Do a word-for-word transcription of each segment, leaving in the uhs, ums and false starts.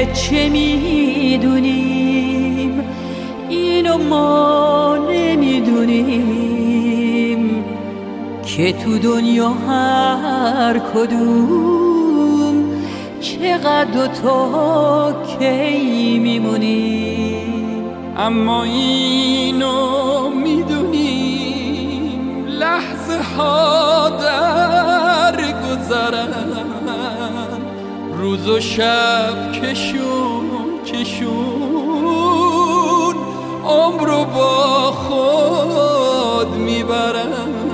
چه میدونیم اینو ما نمیدونیم که تو دنیا هر کدوم چقدر و تا کی میمونیم. اما اینو میدونیم لحظه ها در گذرن، روز و شب کشون کشون عمر رو با خود میبرن.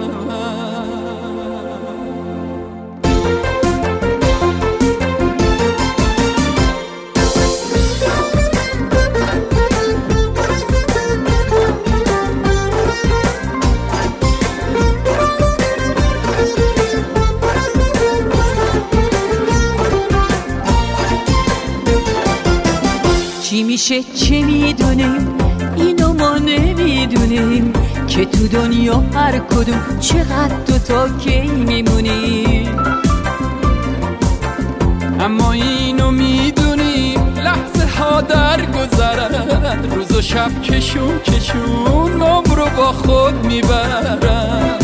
چی میشه چه میدونیم اینو ما نمیدونیم که تو دنیا هر کدوم چقدر دو تا کی میمونیم. اما اینو میدونیم لحظه ها در گذرن، روز و شب کشون کشون عمر رو با خود میبرن.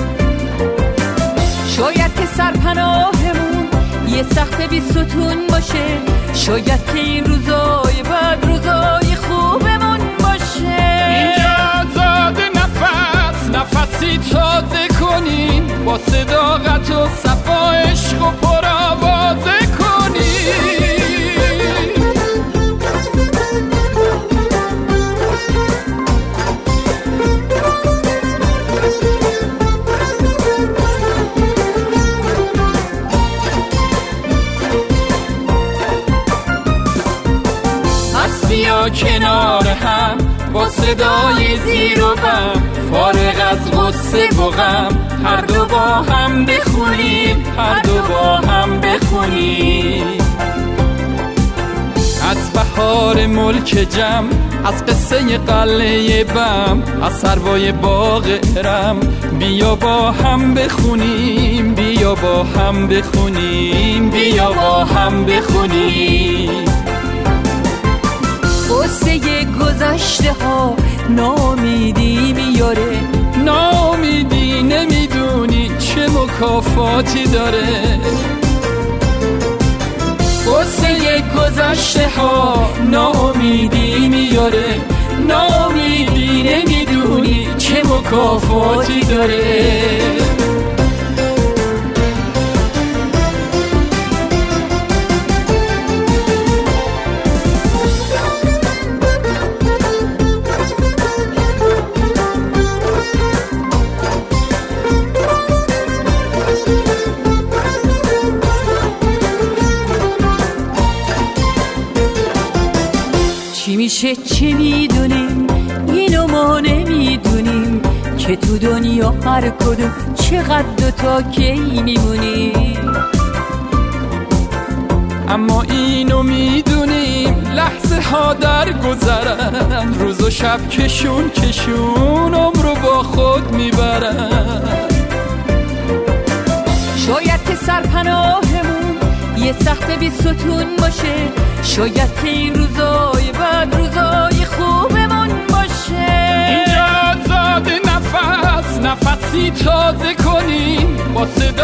شاید که سرپناهمون یه سقف بی ستون باشه، شاید که این روزای بعد روزای خوبمون باشه. اینجا آزاد نفس نفسی تازه کنین، با صداقت و صفا عشق و پرآوازه کنین. بیا کنار هم با صدای زیر و بم، فارغ از غصه و غم هر دو با هم بخونیم، هر دو با هم بخونیم. از بهار ملک جم، از قصه قلعه بم، از سروای باغ ارم بیا با هم بخونیم، بیا با هم بخونیم، بیا با هم بخونیم. قصه گذشته ها نامیدی میاره، نامیدی نمیدونی چه مکافاتی داره. قصه گذشته ها نامیدی میاره، نامیدی نمیدونی چه مکافاتی داره. چی میشه چه میدونیم اینو ما نمیدونیم که تو دنیا هر کدوم چقدر دو تا کی میمونیم. اما اینو میدونیم لحظه ها در گذرن، روز و شب کشون کشون عمر رو با خود میبرن. شاید که سرپناهمون یه سقف بی ستون باشه، شاید که این روزای بعد روزای خوبمون باشه. اینجا آزاد نفس نفسی تازه کنیم، با صدا